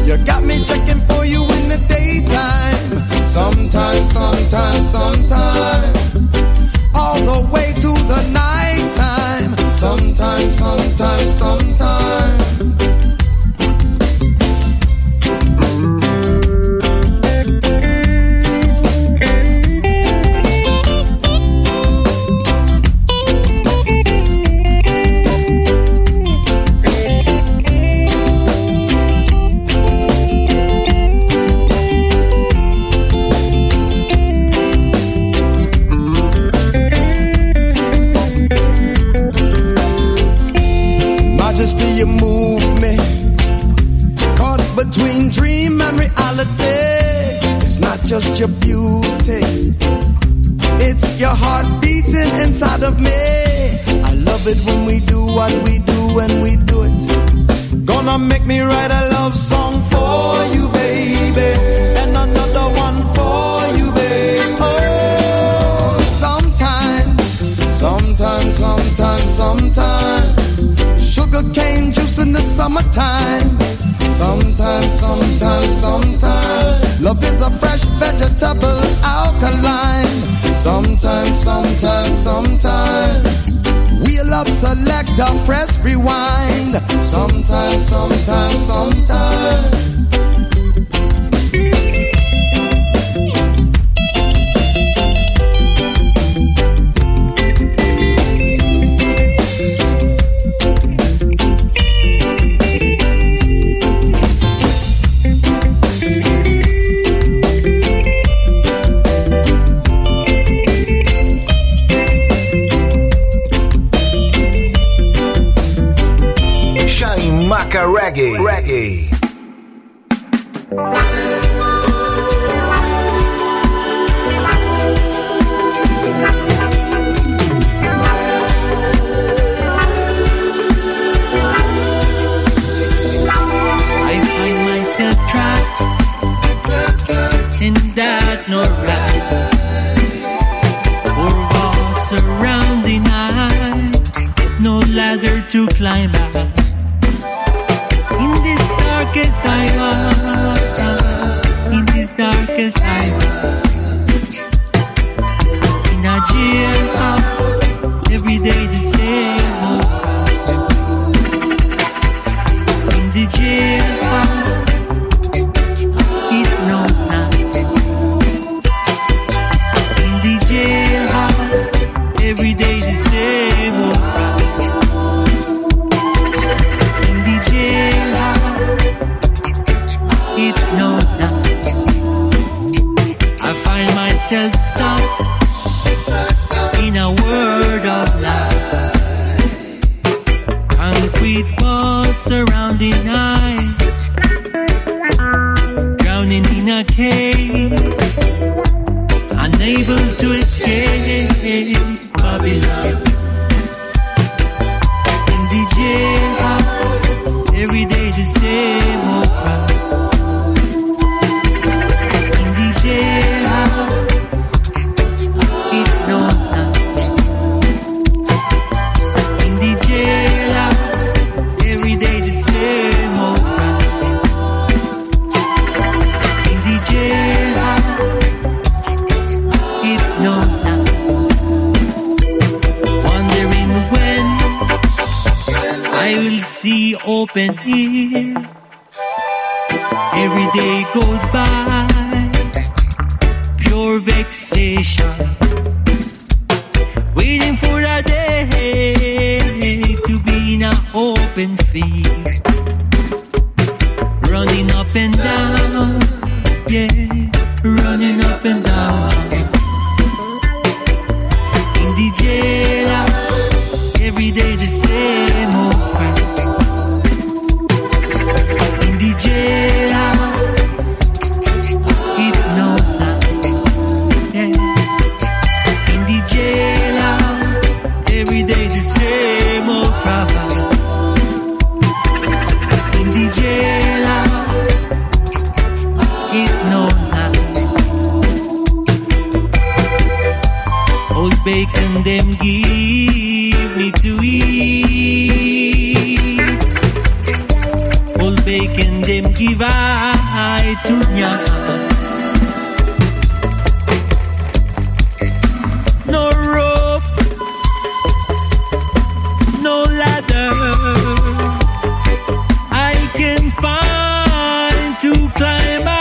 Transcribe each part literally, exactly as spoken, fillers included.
You got me checking for you in the daytime. Sometimes, sometimes, sometimes. All the way to the night time. Sometimes, sometimes, sometimes. You move me, caught between dream and reality. It's not just your beauty, it's your heart beating inside of me. I love it when we do what we do, when we do it. Gonna make me write a love song for you, baby, and another one for you, baby. Oh, sometimes, sometimes, sometimes, sometimes. Sugar cane juice in the summertime. Sometimes, sometimes, sometimes. Love is a fresh vegetable alkaline. Sometimes, sometimes, sometimes. Wheel up, select, or press rewind. Sometimes, sometimes, sometimes. Reggae, reggae. I find myself trapped in that no right. Four walls surrounding I, no ladder to climb out. Darkest I walk, in this darkest I walk. In a jailhouse, every day the same old. In the jailhouse, it no nice. In the jailhouse, every day the same old. Myself stuck in a world of lies. Concrete walls surrounding I, drowning in a cave, unable to escape Babylon. In the jailhouse, every day the same old cry. In the jailhouse, see open ear. Every day goes by, pure vexation, waiting for a day to be in an open field, running up and down, yeah, running up and down. In the jailhouse, every day the same old crap. Jailhouse, it no nice, yeah. In the jailhouse, every day the same old problem. In the jailhouse, it no nice. Old bacon them give me to eat. Bacon them give vai tugna. No rope, no ladder I can find to climb out.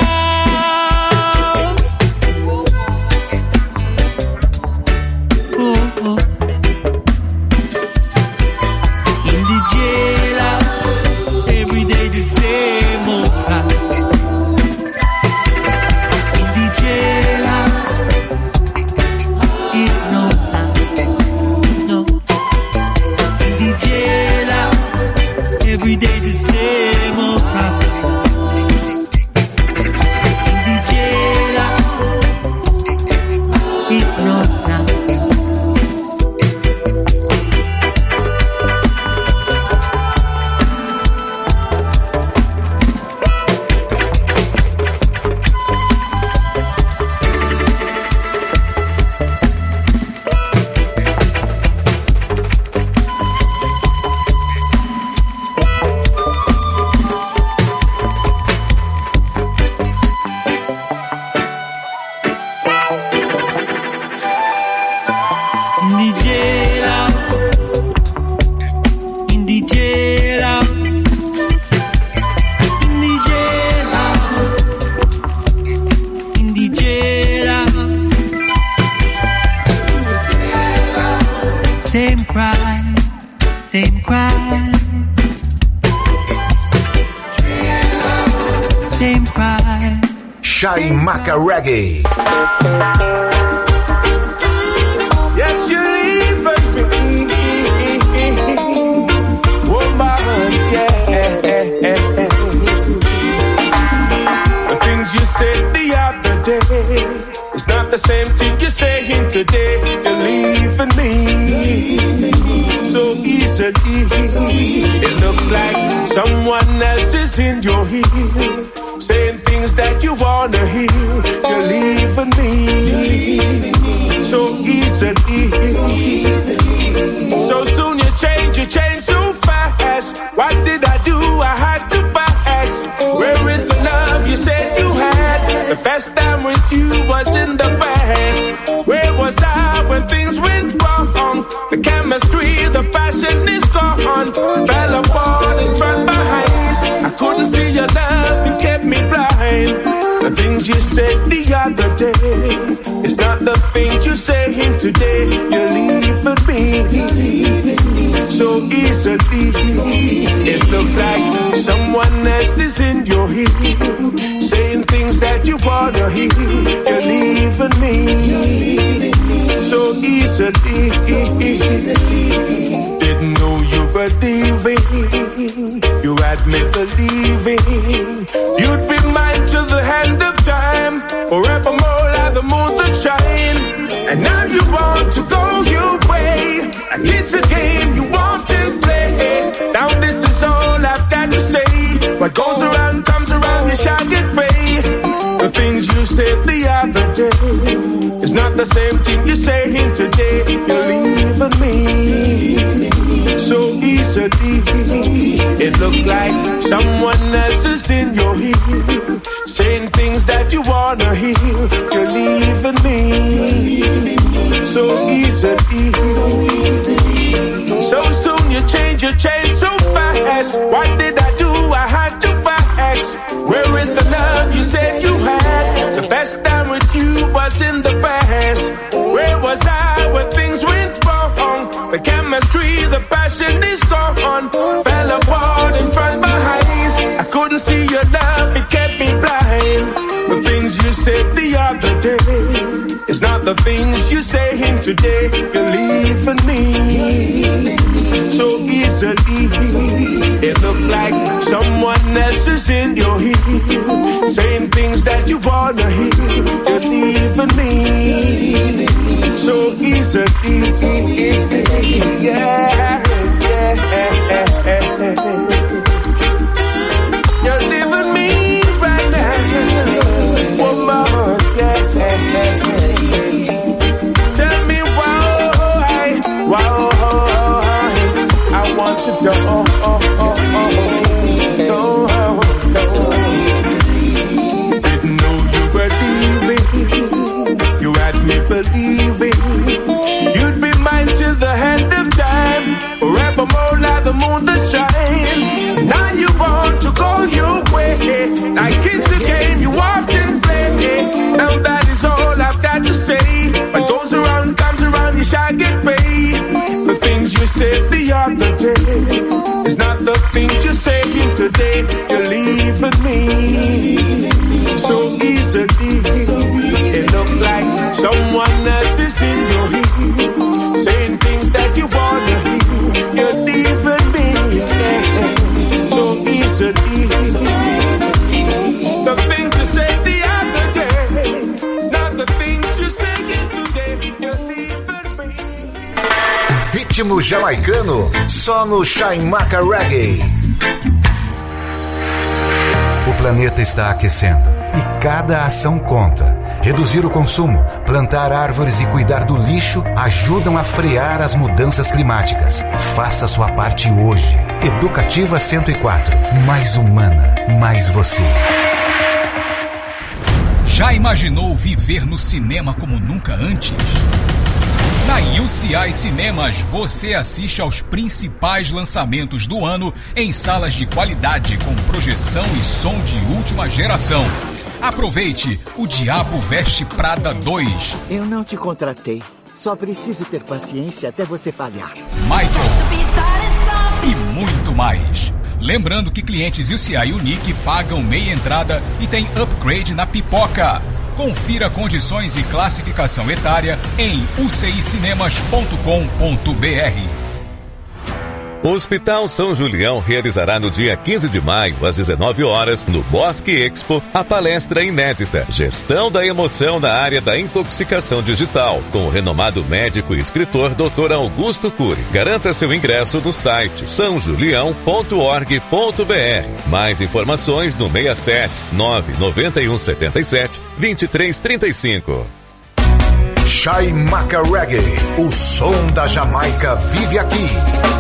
Oh, oh. In the jailhouse, every day the same old crap. In the jailhouse, it no last, no. In the jailhouse, every day the same old crap. In the jailhouse, it no last. In the jailhouse, in the jailhouse, in the jailhouse, in the jailhouse. Same cry, same cry, same cry. Shai Maca Reggae. Yes, you leave me, woman, yeah. The things you said the other day, it's not the same thing you're saying today. You're leaving me so easily. It looks like someone else is in your heel, saying things that you wanna hear. You're leaving me so easily. So soon you change, you change so fast. What did I do? I had to pass. Where is the love you said you had? The best time with you was in the past. Where was I when things went wrong? The chemistry, the passion is gone. Fell apart in front of my eyes. I couldn't see your love, it kept me blind. The things you said the other day, it's not the things you saying today. You're leaving me so easily. It looks like someone else is in your heel, saying things that you wanna hear. You're leaving me so easily. Didn't know you were leaving. You had me believing you'd be mine till the end of time, forevermore like the moon to shine. And now you want to go your way, and it's a game you often play. Now this is all I've got to say. What goes around comes around, you shall get paid. The things you said the other day, it's not the same thing you're saying today. You're leaving me so easily. It looks like someone else is in your heel, saying things that you wanna hear. You're leaving me so easily. So soon you change, you change so fast. What did I do? I had to pass. Where is the love you said you had? The best time with you was in the past. Where was I when things went wrong? The chemistry, the passion is gone. Fell apart in front of my eyes. I couldn't see your love, it kept me blind. The things you said the other day, it's not the things you're saying today. You're leaving me so easily. It looked like someone else is in your heel, saying things that you wanna hear. You're leaving me so easily. Yeah, yeah, yeah. You're leaving me right now, woman. Yeah, tell me why, why I want to go. Oh, oh, oh, oh, oh, oh. said the other day is not the things you're saying today. You're leaving me so easily. It look like someone else is in your ear, saying things that you wanna hear. You're leaving me yeah, so easily. The things you said the other day is not the things you're saying today. You're leaving me. Ritmo jamaicano, só no Chaimaca Reggae. O planeta está aquecendo e cada ação conta. Reduzir o consumo, plantar árvores e cuidar do lixo ajudam a frear as mudanças climáticas. Faça sua parte hoje. Educativa cento e quatro. Mais humana, mais você. Já imaginou viver no cinema como nunca antes? Na U C I Cinemas, você assiste aos principais lançamentos do ano em salas de qualidade com projeção e som de última geração. Aproveite O Diabo Veste Prada dois. Eu não te contratei. Só preciso ter paciência até você falhar. Michael. E muito mais. Lembrando que clientes U C I Unique pagam meia entrada e tem upgrade na pipoca. Confira condições e classificação etária em u c i cinemas ponto com ponto b r. O Hospital São Julião realizará no dia quinze de maio, às dezenove horas, no Bosque Expo, a palestra inédita Gestão da Emoção na Área da Intoxicação Digital, com o renomado médico e escritor doutor Augusto Cury. Garanta seu ingresso no site são julião ponto org ponto b r. Mais informações no seis sete nove nove um sete sete dois três três cinco. Chaimaca Reggae, o som da Jamaica vive aqui.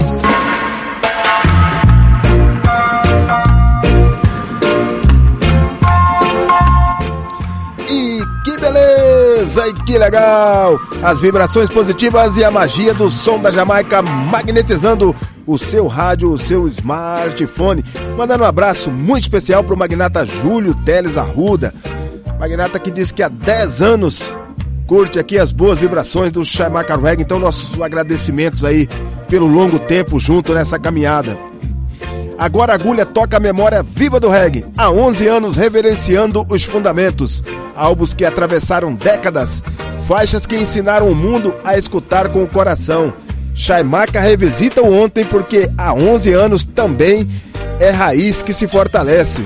E que beleza, e que legal! As vibrações positivas e a magia do som da Jamaica magnetizando o seu rádio, o seu smartphone. Mandando um abraço muito especial pro magnata Júlio Teles Arruda. Magnata que diz que há dez anos curte aqui as boas vibrações do Chaimaca Reggae. Então nossos agradecimentos aí pelo longo tempo junto nessa caminhada. Agora a agulha toca a memória viva do reggae. Há onze anos reverenciando os fundamentos. Álbuns que atravessaram décadas. Faixas que ensinaram o mundo a escutar com o coração. Chaimaca revisita o ontem porque há onze anos também é raiz que se fortalece.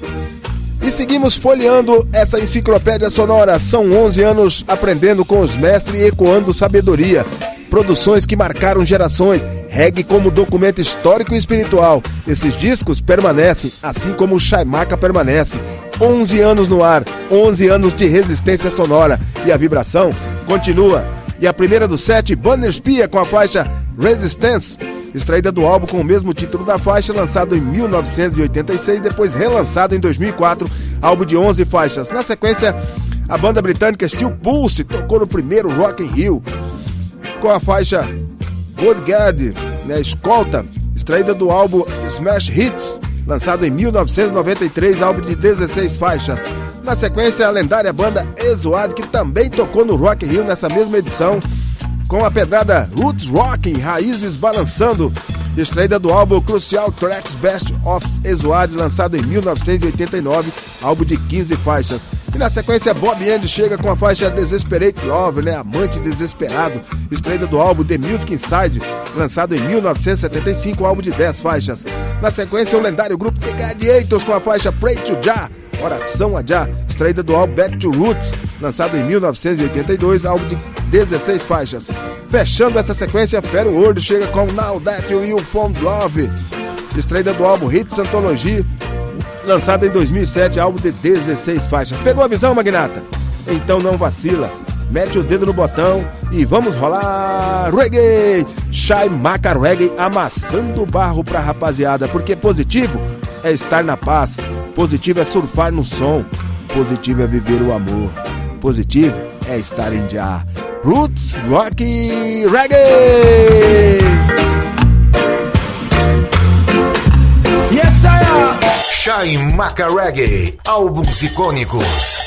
E seguimos folheando essa enciclopédia sonora. São onze anos aprendendo com os mestres e ecoando sabedoria. Produções que marcaram gerações. Reggae como documento histórico e espiritual. Esses discos permanecem, assim como o Chaimaca permanece. onze anos no ar, onze anos de resistência sonora. E a vibração continua. E a primeira do set, Banner Spear com a faixa Resistance, extraída do álbum com o mesmo título da faixa, lançado em mil novecentos e oitenta e seis, depois relançado em dois mil e quatro, álbum de onze faixas. Na sequência, a banda britânica Steel Pulse tocou no primeiro Rock in Rio com a faixa Bodyguard, né, Escolta, extraída do álbum Smash Hits, lançado em mil novecentos e noventa e três, álbum de dezesseis faixas. Na sequência, a lendária banda Exoad, que também tocou no Rock in Rio nessa mesma edição, com a pedrada Roots Rocking, Raízes Balançando, extraída do álbum Crucial Tracks Best of Exoad, lançado em mil novecentos e oitenta e nove, álbum de quinze faixas. E na sequência, Bob Andy chega com a faixa Desperate Love, né, Amante Desesperado, extraída do álbum The Music Inside, lançado em mil novecentos e setenta e cinco, álbum de dez faixas. Na sequência, o lendário grupo The Gladiators com a faixa Pray to Jah, Oração a Jah, extraída do álbum Back to Roots, lançado em mil novecentos e oitenta e dois, álbum de dezesseis faixas. Fechando essa sequência, Fair World chega com Now That You Found Love, extraída do álbum Hits Anthology, lançado em dois mil e sete, álbum de dezesseis faixas. Pegou a visão, magnata? Então não vacila, mete o dedo no botão e vamos rolar reggae! Chaimaca Reggae amassando o barro pra rapaziada, porque positivo é estar na paz, positivo é surfar no som, positivo é viver o amor, positivo é estar em Jah. Roots Rock Reggae! Yes, I am! Chaimaca Reggae, álbuns icônicos.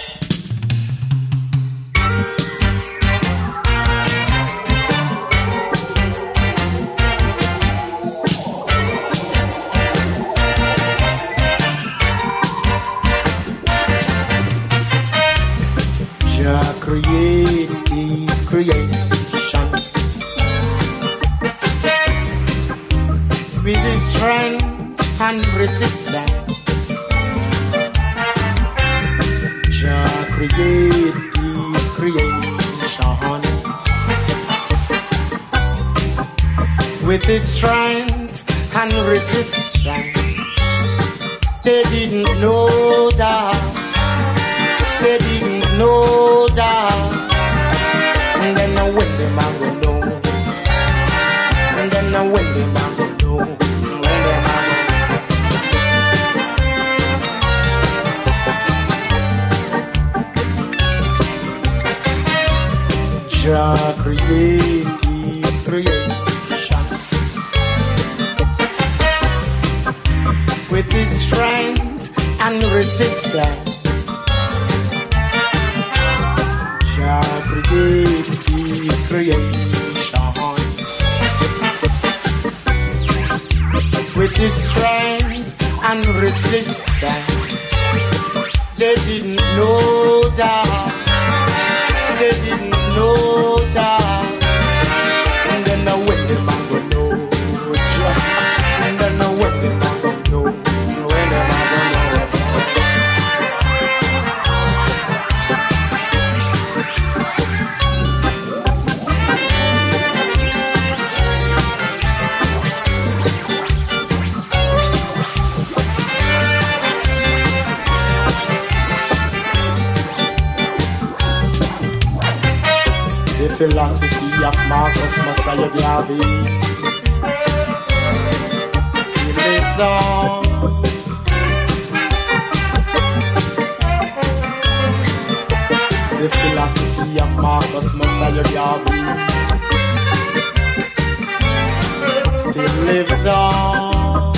Jah create His creation with His strength and resistance. Jah create His creation with His strength and resistance. They didn't know that. They didn't know that. And then I went them and go know. And then I went them and go know. When them and go. Jah create His creation with His strength and resistance. Jah create His creation with His strength and resistance. They didn't know that. They didn't know that. And then I went them and go know. And then I went them and go know. When them and go know. The philosophy of Marcus Messiah Garvey still lives on. The philosophy of Marcus Messiah Garvey still lives on.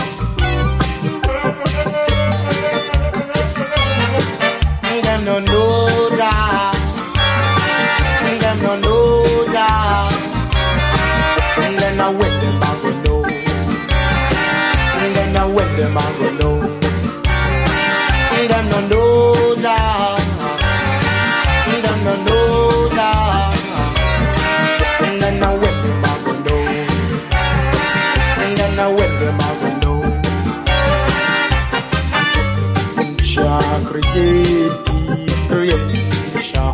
Them don't know that. Them no know that. And then I went them and go know. And then I went them and go know. And them no know that. And them no know that. And then I went them and go know. And then I went them and go know. Jah create His creation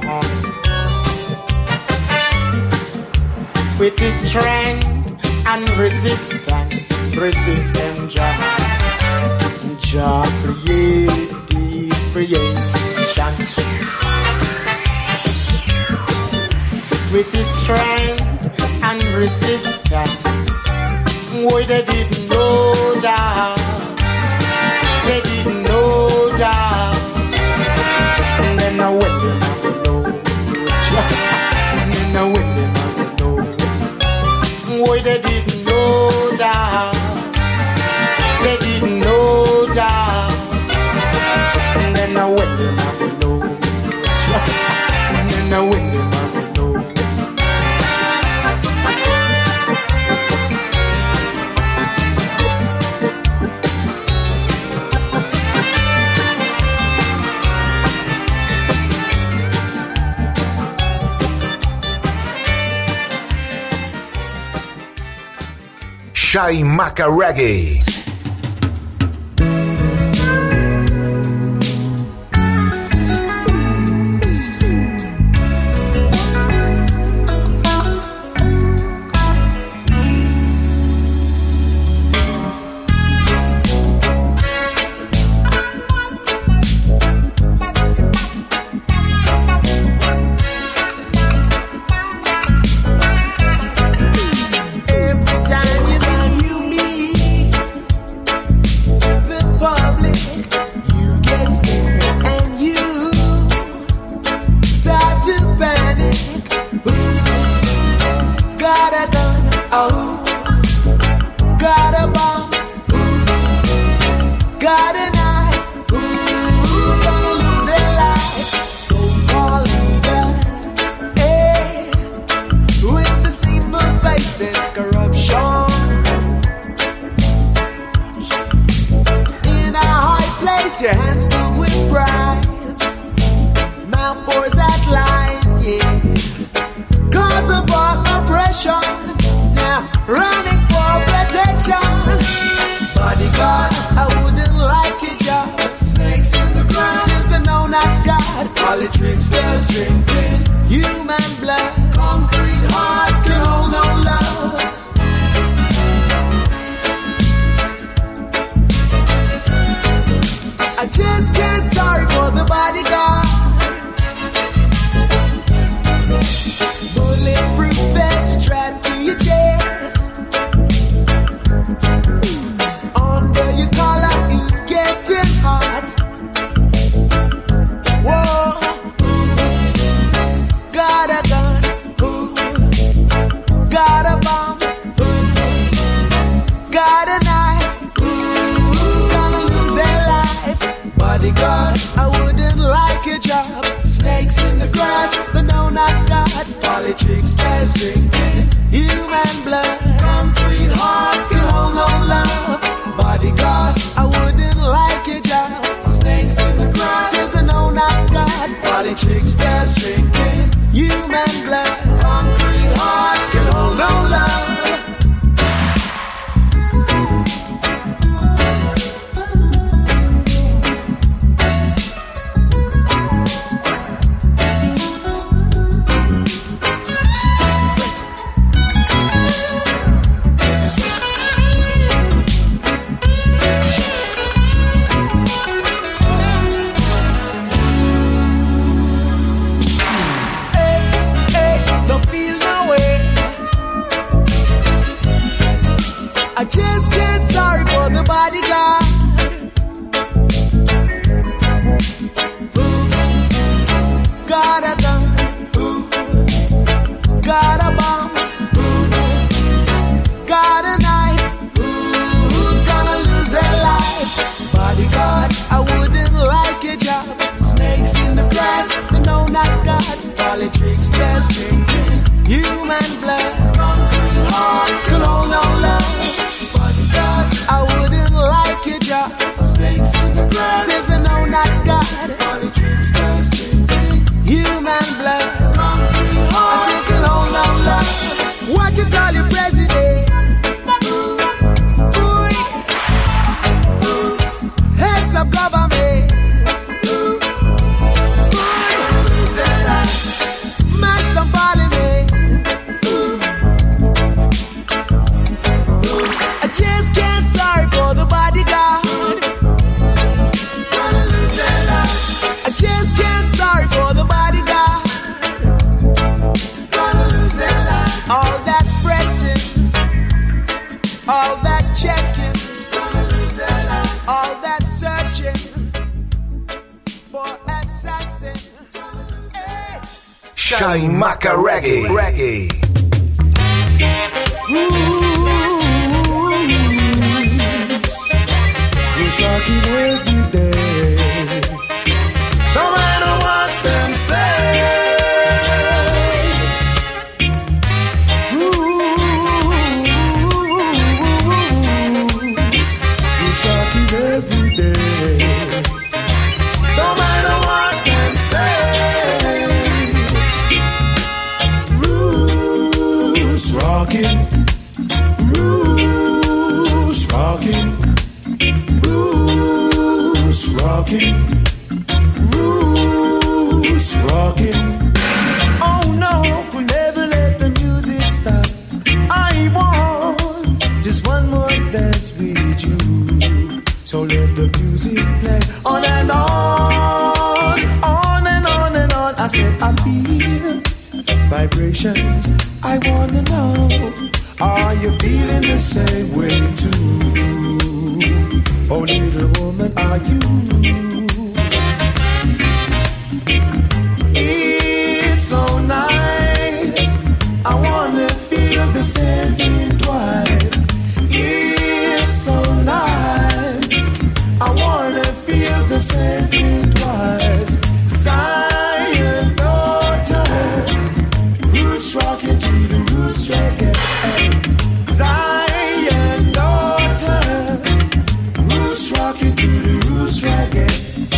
with His strength and resistance, resistance. Jah, Jah create His creation with His strength and resistance. Why they didn't know that? They didn't know that. And then I went them and go know. And then I went them. Why they didn't know that? They didn't know that. And then I went them and go know. And then I went them and go know. Chaimaca Reggae. Every time you I wouldn't like your job. Snakes in the grass, but no, not God. Politics, there's drinking human blood. Concrete heart can hold no love. Bodyguard, I wouldn't like your job. Snakes in the grass, says no, not God. Politics, there's drinking human blood. Concrete heart can hold no love. I just get sorry for the bodyguard who got a gun, who got a bomb, who got a knife, who's gonna lose their life. Bodyguard, I wouldn't like your job. Snakes in the grass, no, not God. Politics, there's drinking human blood. Concrete heart can hold no love. I wouldn't like your job. Snakes in the grass, says no, not God. Politics, there's drinking human blood. Concrete heart, says no, no love. What you call your president? Ooh, heads of government. Ooh, mash them parliament. I just can't sorry for the bodyguard. I just can't sorry for the bodyguard. All that fretting, all that checking, all that searching for assassin. Hey. Shaimaka Reggae. Reggae. Talking every day, no matter what them say. Ooh, you're talking every day, no matter what them say. Roots rocking, roots rocking. Roots rocking, roots rocking. Oh no, we'll never let the music stop. I want just one more dance with you. So let the music play on and on, on and on and on. I said I feel vibrations. I wanna know, are you feeling the same way too? Oh, little woman, are you? It's so nice. I wanna feel the same thing twice. It's so nice. I wanna feel the same thing twice. Zion daughters, roots rocking to the roots reggae. Zion daughters, roots rocking to the roots reggae.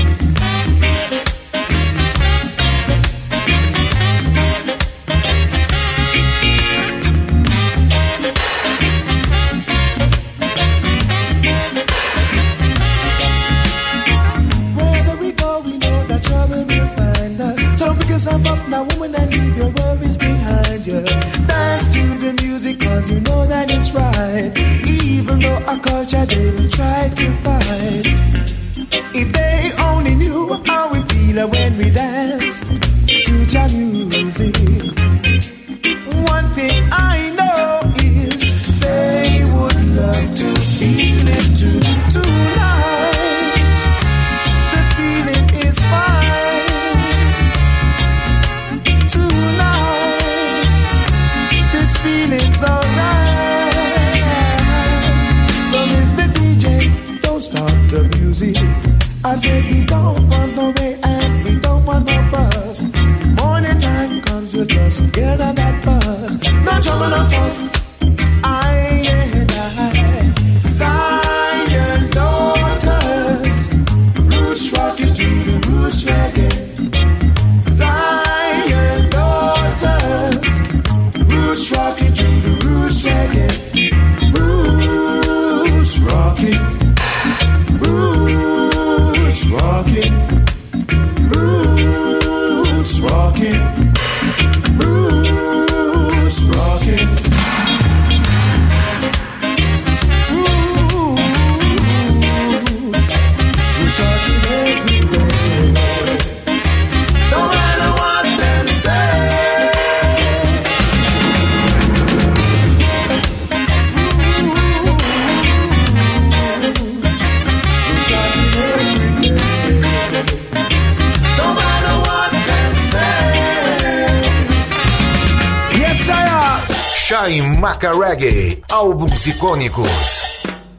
Wherever we go, we know that trouble will find us. So pick yourself up now, woman, and leave your worries behind you. Dance to the music, cause you know that it's right. Even though our culture they will try to fight. If they only knew how we feel when we dance to your music. One thing I know is they would love to feel it too. Tonight, the feeling is fine. Tonight, this feeling's alright. So Mister D J, don't stop the music. I said we don't want no Chaimaca Reggae, álbuns icônicos.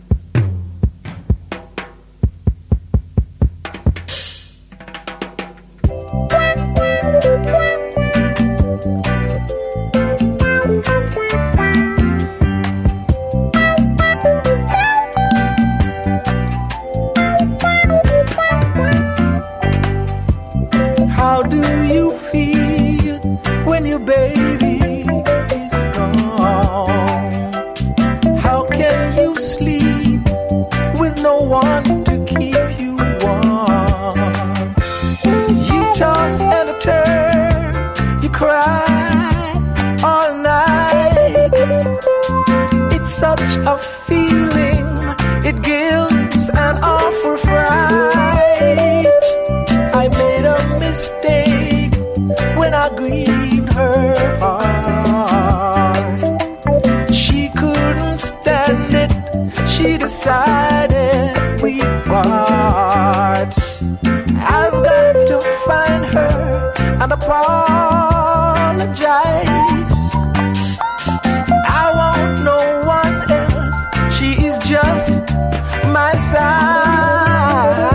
How do you feel when your baby is gone? How can you sleep with no one to keep you warm? You toss and turn, you cry all night. It's such a feeling, it gives an awful fright. I made a mistake when I grieved her heart. She couldn't stand it, she decided we part. I've got to find her and apologize. I want no one else, she is just my size.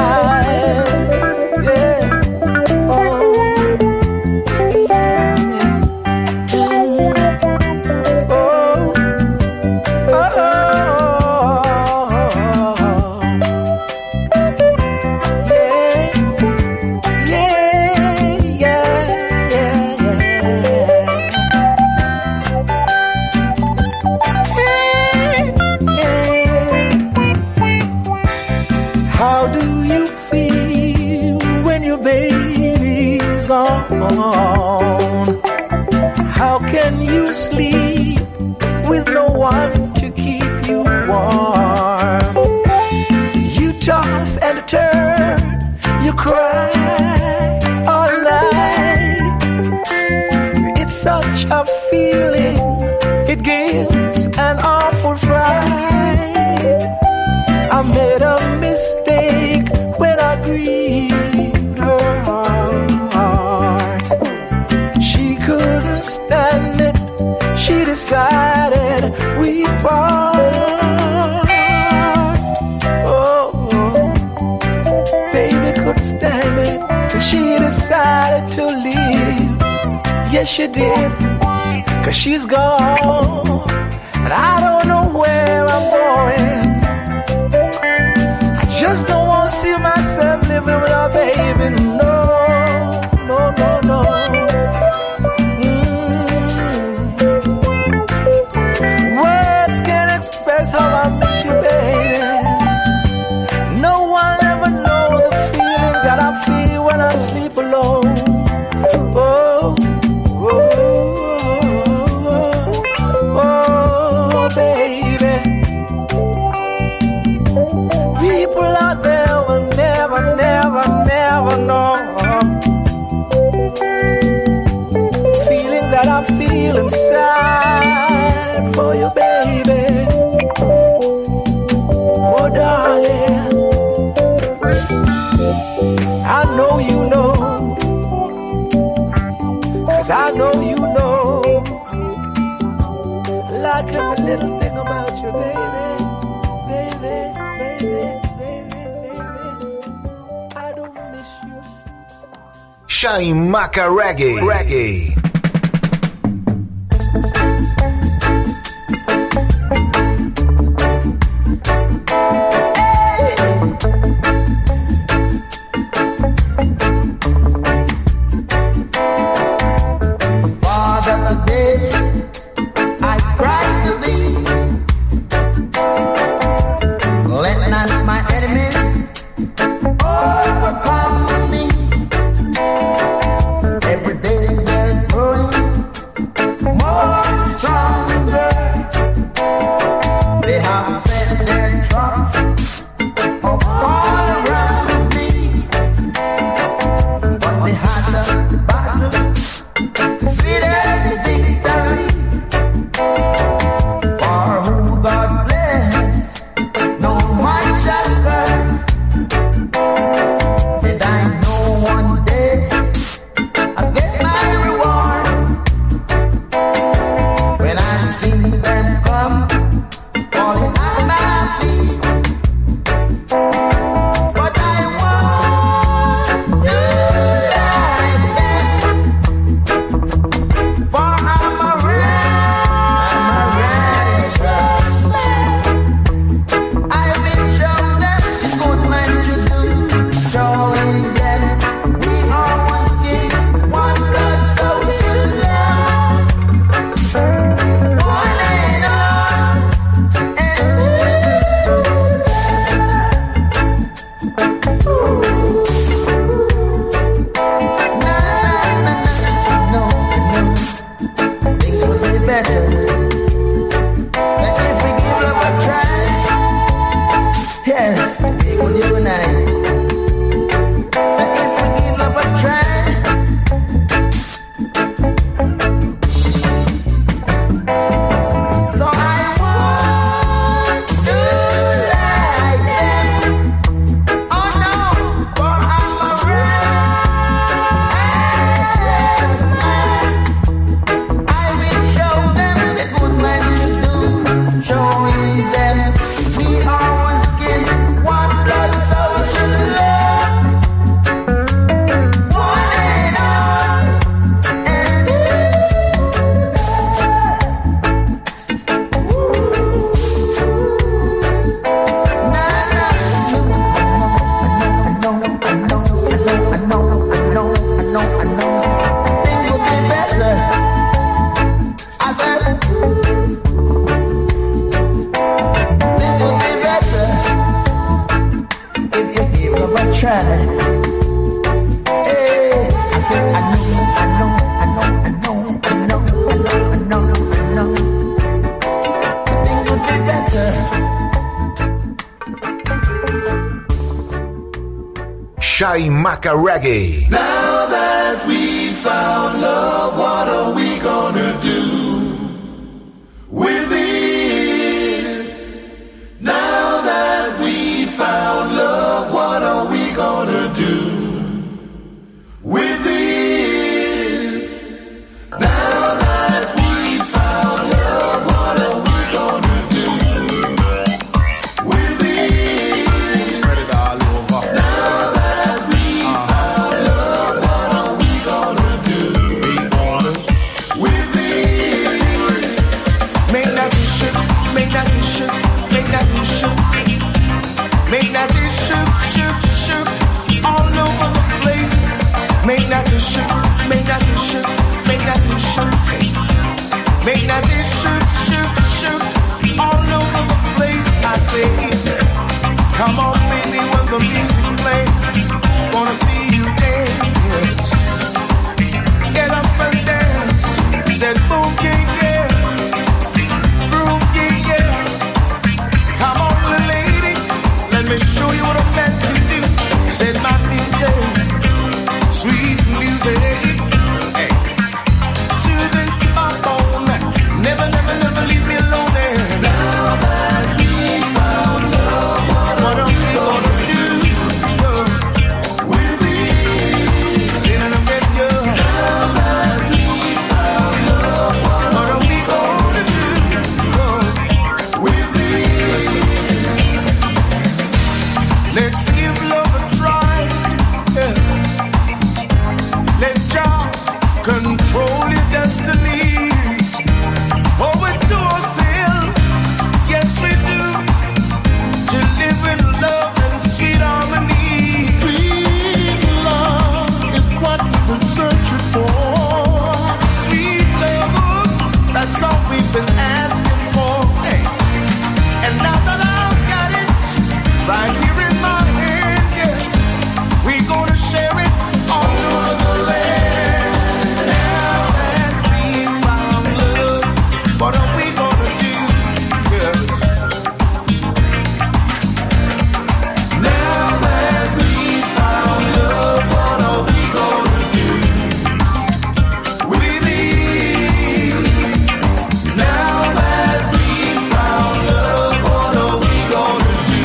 How can you sleep with no one to keep you warm? You toss and turn, you cry all night. It's such a feeling, it gives an awful fright. I made a mistake when I grieved her heart. She couldn't stand it, she decided we part. Oh, baby couldn't stand it, and she decided to leave. Yes, she did, 'cause she's gone, and I don't know where I'm going. I just don't want to see myself living without baby, no, no, no, no. Express how I miss you, baby. No one ever knows the feeling that I feel when I sleep alone. Oh, oh, oh, oh, baby. People out there will never, never, never know. Feeling that I feel inside for you, baby. Oh, darling, I know you know, 'cause I know you know, like every little thing about you, baby, baby, baby, baby, baby, I don't miss you. Chaimaca Reggae, Reggae. Every day we're Chaimaca Reggae. Now that we found love, what are we gonna do with it? Now that we found love, what are we gonna do with it? Now that we found love, what are we gonna do with it? Spread it all over. Now that we found love, what are we gonna do? Be honest with it. Make that shoot, make that shoot, make that shoot, make that shoot, shoot, shoot, all over the place. Make that shoot, make that shoot, make that shoot, make that shoot, shoot, shoot, all over the place. I say, come on, baby, when the music plays, wanna see you dance. Get up and dance. Said, boom, yeah, yeah. Let me show you what a man can do. Said my D J, sweet music, hey, soothing to my bone. Never, never, never leave me alone. And now that we found love, what are we gonna do with it? Sitting up in you. Now that we found love, what are we gonna do with it? Let's give love a try. Yeah. Let Jah control your destiny. Owe it to ourselves, yes we do, to live in love and sweet harmony. Sweet love is what we've been searching for. Sweet love, that's all we've been asking for. Hey. And now that I've got it right here in my hand, yeah, we gonna share it all over the land. Now that we found love, what are we gonna do? Yes. Now that we found love, what are we gonna do with it? Now that we found love, what are we gonna do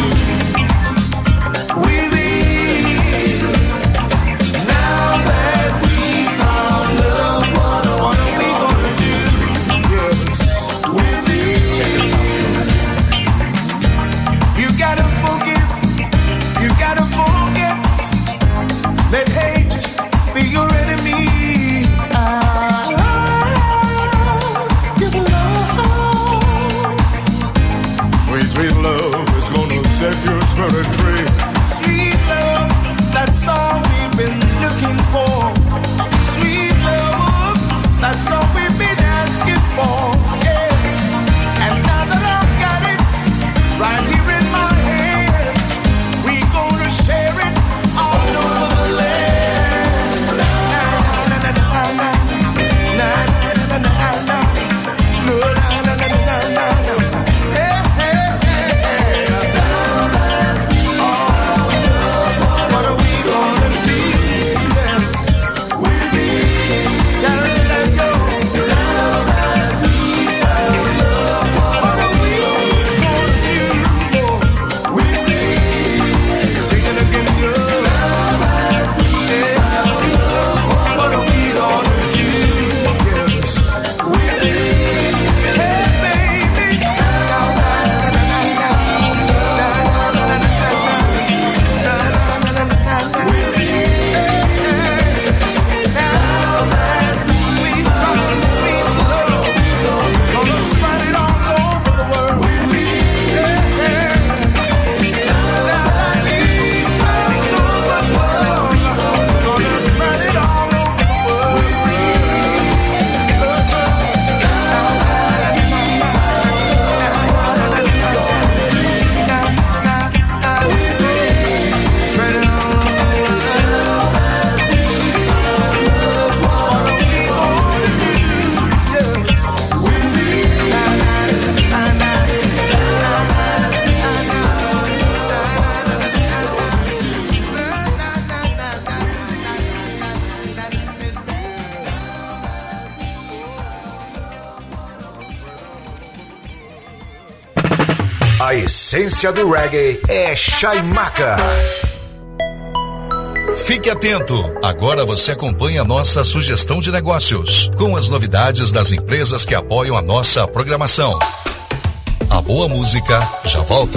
with it? Now that we found love, what are we gonna do? Yes, with it. Check this out. You gotta forgive, you gotta forget. Let hate be your enemy. Ah, give love. Sweet, sweet love is gonna set your spirit free. Sweet love, that's all we've been looking for. Sweet love, that's all we've been asking for. Yes. And now that I've got it right here in my hands, we gonna share it all over the land. Na na na na na na na na na na. No, na na na na na na. Hey, hey, hey. Now that we found love, what are we gonna do? Yes. A essência do reggae é Chaimaca. Fique atento, agora você acompanha a nossa sugestão de negócios, com as novidades das empresas que apoiam a nossa programação. A boa música já volta.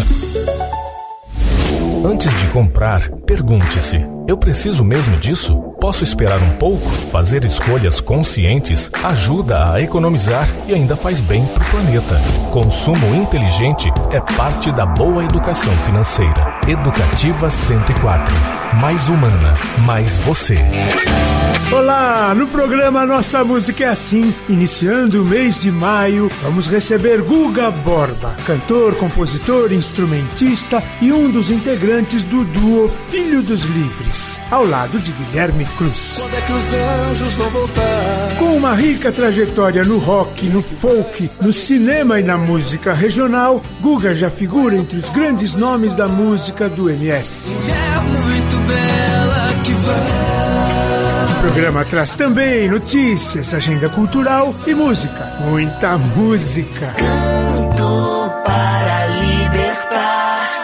Antes de comprar, pergunte-se: eu preciso mesmo disso? Posso esperar um pouco? Fazer escolhas conscientes ajuda a economizar e ainda faz bem para o planeta. Consumo inteligente é parte da boa educação financeira. Educativa cento e quatro. Mais humana, mais você. Olá, no programa Nossa Música é Assim, iniciando o mês de maio, vamos receber Guga Borba, cantor, compositor, instrumentista e um dos integrantes do duo Filho dos Livres, ao lado de Guilherme Cruz. Quando é que os anjos vão voltar? Com uma rica trajetória no rock, no folk, no cinema e na música regional, Guga já figura entre os grandes nomes da música do M S. É muito bela que vai. O programa traz também notícias, agenda cultural e música. Muita música. Canto para libertar,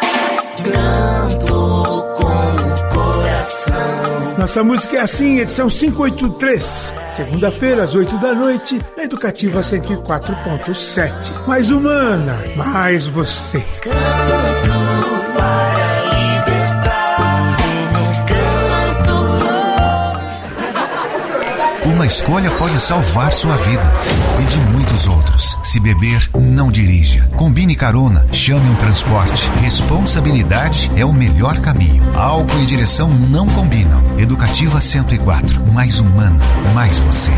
canto com o coração. Nossa Música é Assim, edição quinhentos e oitenta e três. Segunda-feira, às oito da noite, na Educativa cento e quatro ponto sete. Mais humana, mais você. Canto para libertar, canto. Uma escolha pode salvar sua vida e de muitos outros. Se beber, não dirija. Combine carona, chame um transporte. Responsabilidade é o melhor caminho. Álcool e direção não combinam. Educativa cento e quatro. Mais humana, mais você.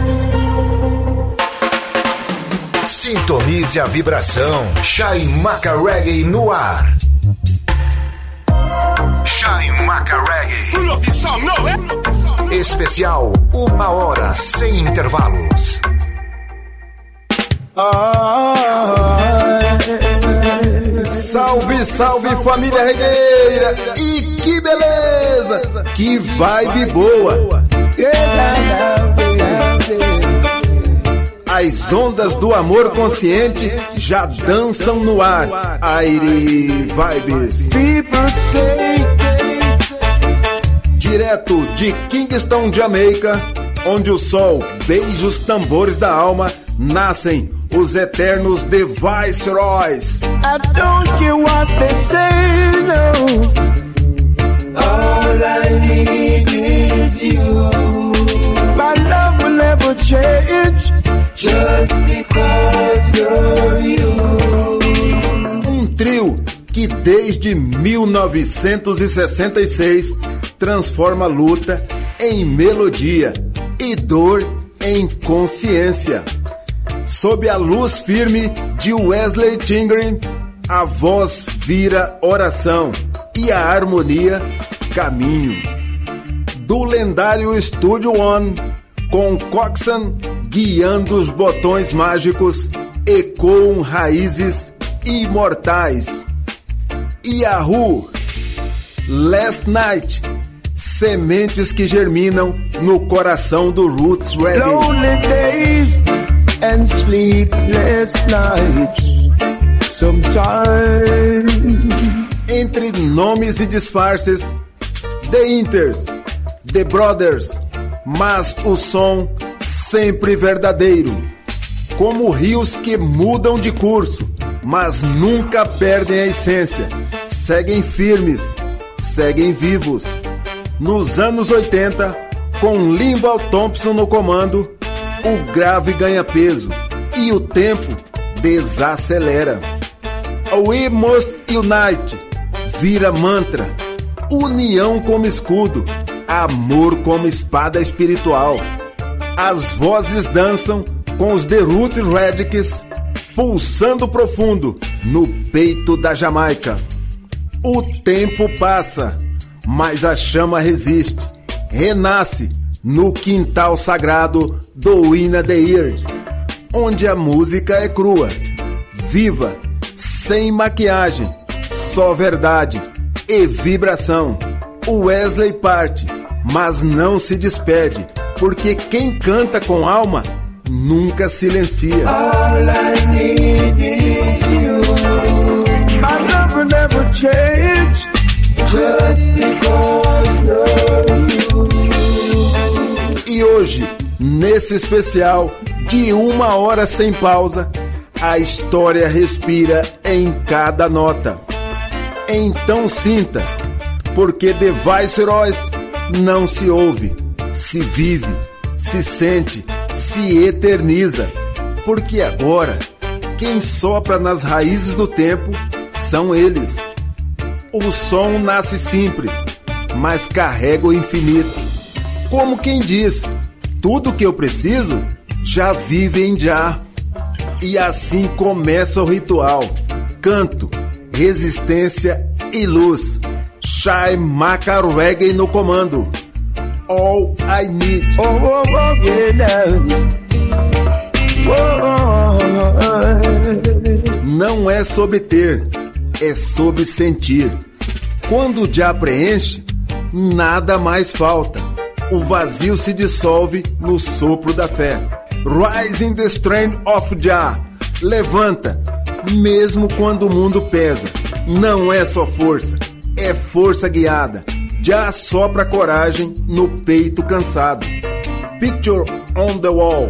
Sintonize a vibração. Chaimaca Reggae no ar. Chaimaca Reggae. Especial, uma hora sem intervalos. Ah, salve, salve família regueira! E que beleza! Que vibe boa! As ondas do amor consciente já dançam no ar. Aire Vibes. People say Direto de Kingston, Jamaica, onde o sol beija os tambores da alma, nascem os eternos The Viceroys. I don't care what they say, no. All I need is you. My love will never change, just because you're you. Um trio que desde mil novecentos e sessenta e seis transforma luta em melodia e dor em consciência. Sob a luz firme de Wesley Tingren, a voz vira oração e a harmonia caminho. Do lendário Studio One, com Coxsone guiando os botões mágicos, ecoam raízes imortais. Yahoo! Last Night, sementes que germinam no coração do Roots Reggae. Lonely days and sleepless nights. Sometimes. Entre nomes e disfarces, The Inters, The Brothers, mas o som sempre verdadeiro. Como rios que mudam de curso, mas nunca perdem a essência. Seguem firmes, seguem vivos. Nos anos oitenta, com Linval Thompson no comando, o grave ganha peso e o tempo desacelera. We Must Unite vira mantra, união como escudo, amor como espada espiritual. As vozes dançam com os The Roots Radics, pulsando profundo no peito da Jamaica. O tempo passa, mas a chama resiste, renasce no quintal sagrado do Inna the Earth, onde a música é crua, viva, sem maquiagem, só verdade e vibração. O Wesley parte, mas não se despede, porque quem canta com alma nunca silencia. All I need is you. change just because of you. E hoje, nesse especial de uma hora sem pausa, a história respira em cada nota. Então sinta, porque The Viceroys não se ouve, se vive, se sente, se eterniza. Porque agora, quem sopra nas raízes do tempo são eles. O som nasce simples, mas carrega o infinito. Como quem diz, tudo que eu preciso já vive em já. E assim começa o ritual. Canto, resistência e luz. Shai Maka Reggae no comando. All I need. Oh, oh, oh, yeah. Oh, oh, oh. Não é sobre ter, é sobre sentir. Quando o já preenche, nada mais falta. O vazio se dissolve no sopro da fé. Rising the strength of Jah. Levanta, mesmo quando o mundo pesa. Não é só força, é força guiada. Jah sopra coragem no peito cansado. Picture on the wall.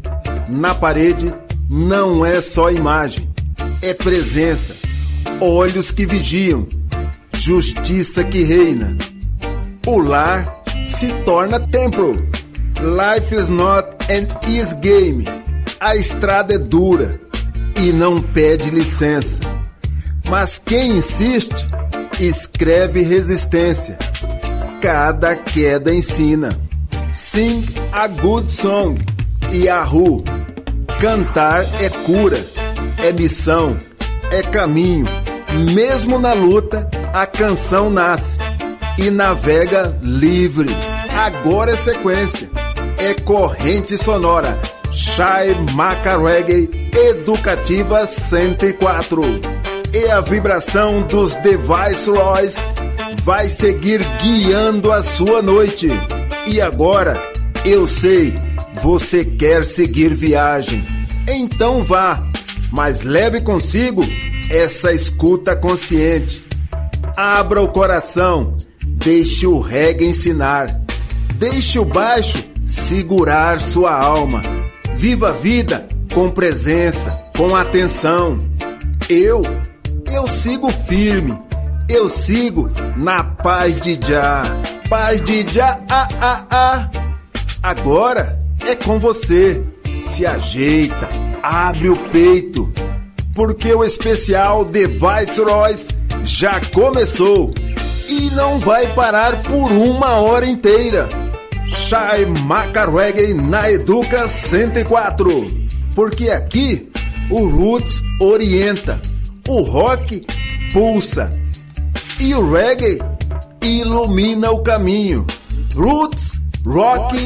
Na parede não é só imagem, é presença. Olhos que vigiam, justiça que reina. O lar se torna templo. Life is not an easy game. A estrada é dura e não pede licença. Mas quem insiste, escreve resistência. Cada queda ensina. Sing a good song. Yahoo. Cantar é cura, é missão, é caminho. Mesmo na luta, a canção nasce e navega livre. Agora é sequência, é corrente sonora. Shai Maka Reggae Educativa cento e quatro. E a vibração dos The Viceroys vai seguir guiando a sua noite. E agora, eu sei, você quer seguir viagem. Então vá, mas leve consigo essa escuta consciente. Abra o coração, deixe o reggae ensinar. Deixe o baixo segurar sua alma. Viva a vida com presença, com atenção. Eu, eu sigo firme. Eu sigo na paz de Jah. Paz de Jah, ah, ah, ah. Agora é com você. Se ajeita, abre o peito, porque o especial The Viceroys já começou e não vai parar por uma hora inteira. Shai Maka Reggae na Educa cento e quatro, porque aqui o Roots orienta, o rock pulsa e o reggae ilumina o caminho. Roots, rock,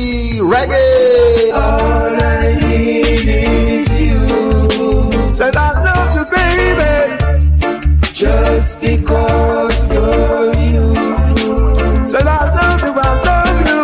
reggae. All I need is you. Said I love you, baby, just because you're you. Said I love you, I love you.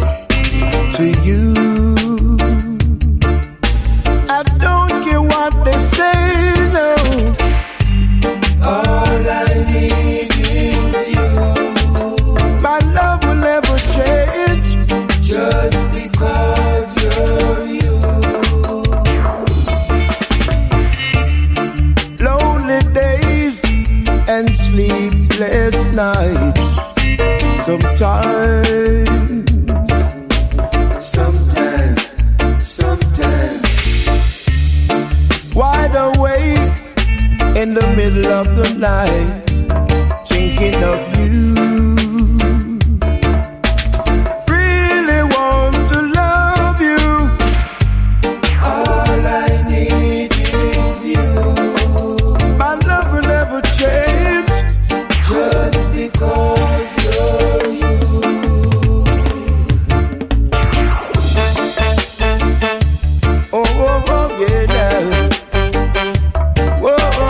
What sleepless nights. Sometimes, sometimes, sometimes, wide awake in the middle of the night, thinking of you. Really want to love you. All I need is you. My love will never change just because you're you. Oh, oh, oh, yeah, yeah. Whoa, oh,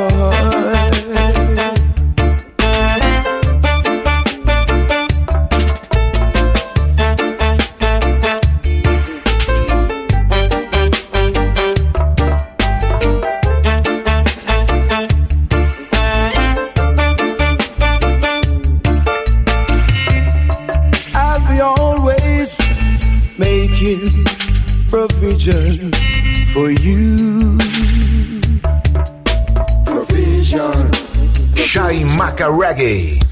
I'll be always making provision for you. Provision. Chaimaca Reggae.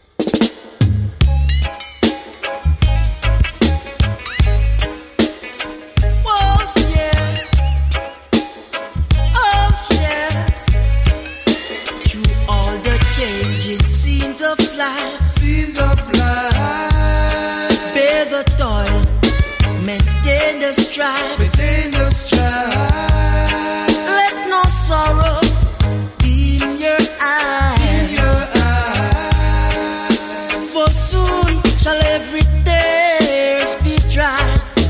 Oh yeah, oh yeah. Through all the changing scenes of life, scenes of life. Bear the toil, maintain the strife, maintain the strife. Let no sorrow dim your eyes. In your eyes. For soon shall every tears be dry.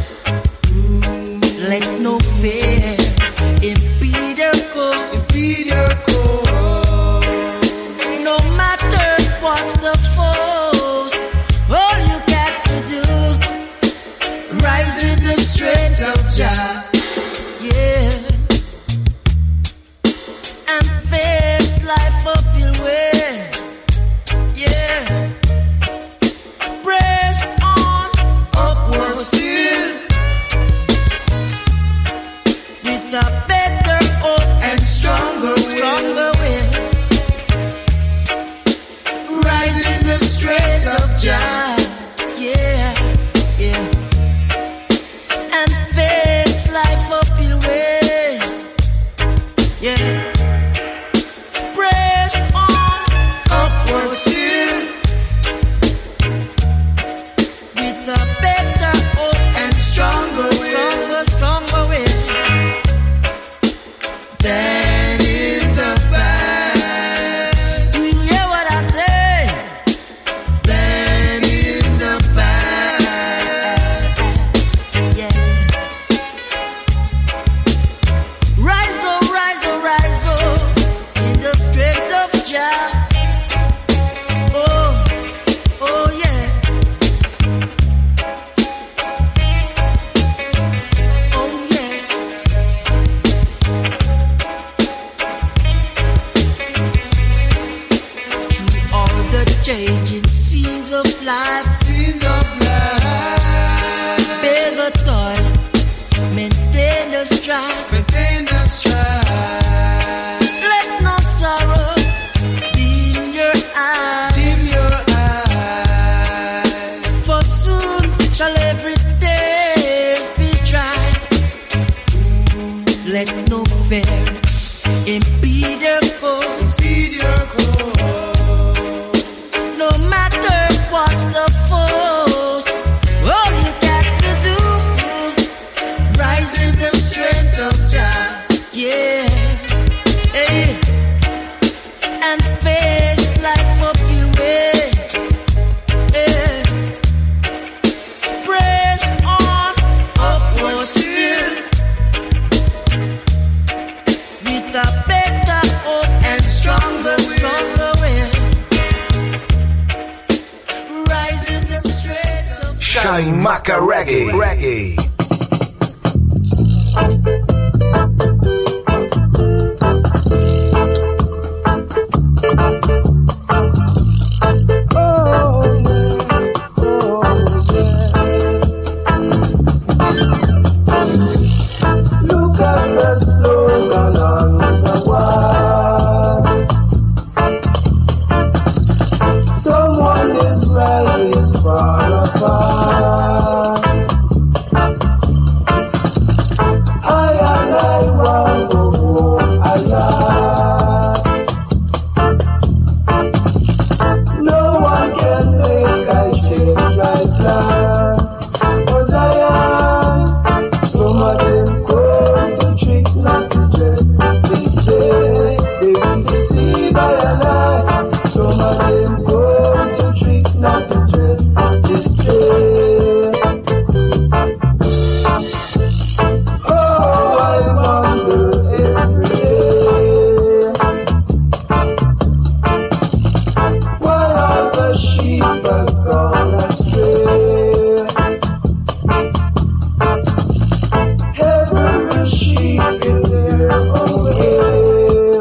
Let no fear impede your course. Impede your course. No matter what's the force, all you got to do, Rise in the strength of Jah. yeah, and face life up your way, yeah. Press on Upward still with a better hope and stronger will. stronger will. Rise in the strength of Jah. Yeah, yeah, and face life up your way, yeah. Press on Upward still with a better hope and stronger will. stronger, stronger will. Than in the past. Do you hear what I say? Than in the past. Yeah. Rise, oh, rise, oh, rise, oh, in the strength of Jah. Oh, oh, yeah. Oh, yeah. Through all the changing scenes of life, Scenes of life. bear the toil, maintain the strife. Maintain the strife. Let no sorrow dim your eyes. Dim your eyes. For soon shall every tears be dry. Let no fear impede your course. Impede your course. No matter what's the force, all you got to do, Rise in the strength of Jah. yeah, hey, and face life up your way, yeah. Press on Upward still with a better hope and stronger stronger will. Rise in the strength of Chaimaca Reggae. Reggae. Look at the slogan on the wall. is ready to fall apart. I and I want to go alive. No one can make I change like that. 'Cause I am. Some of them go to trick, not to dread. This day they will deceive I and I. Some of them go to trick, not to dread. This day. Oh, I wonder every day, why all the sheep has gone astray. Every sheep in their own way.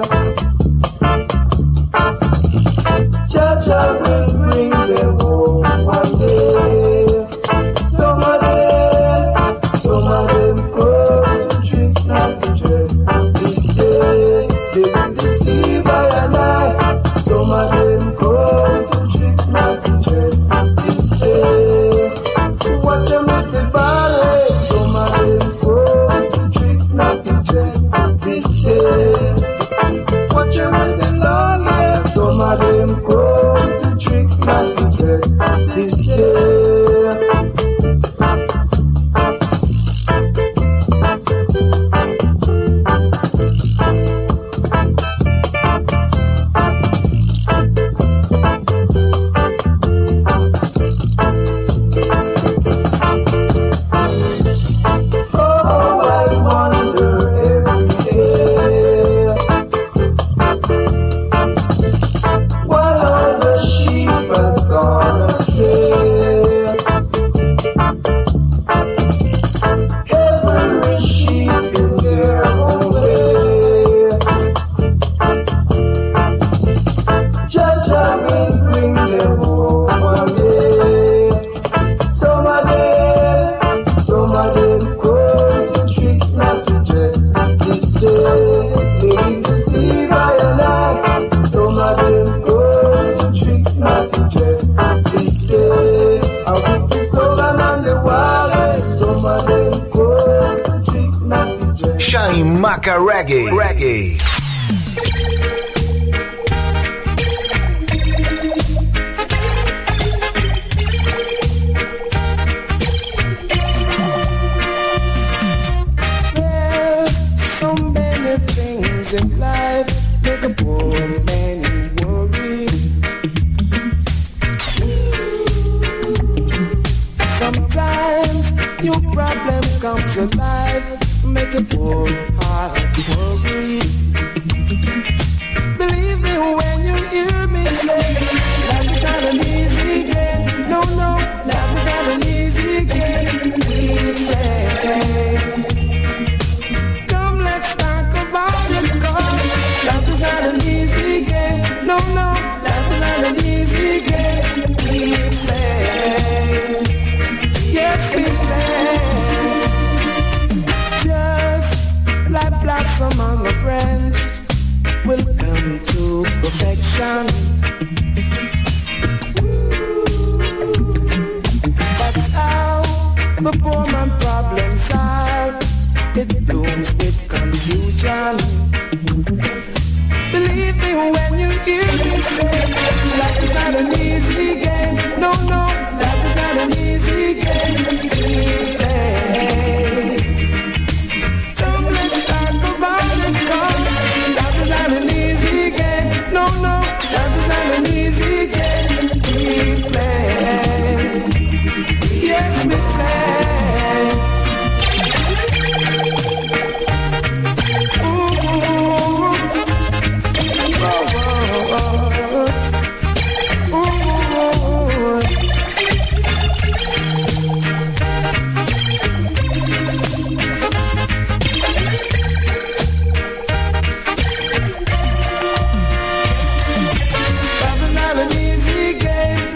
Jaja will bring them home one day. Some of them, some of them go to trick, not to dread. This day they will deceive I and I. Some of them go to trick, not to dread. This day, watch them with the ballet. Some of them go to trick, not to dread. This day, watch them with the lonely. Some of them go to trick, not to dread. This day. Oh, I wonder every day, why all the sheep has gone astray. Every sheep in their own way. Jaja will bring them home one day. Some of them, some of them go to trick, not to dread. This day they will deceive I and I. Some of them go to trick, not to dread. This day I will be stolen on the wild. Some of them go to trick, not to dread. Shaimaka Reggae. Reggae. There's so many things in life make a poor man worry. Sometimes your problem comes alive, make a poor heart worry. Believe me when you hear me say, life is not an easy game. No, no, life is not an easy game. We play. Come, let's talk about it, cause life is not an easy game. No, no, life is not an easy game. We play. Yes, we play. Just like blossom on the branch will come to perfection. That's how the poor man problems are. It blooms with confusion. Believe me when you hear me say,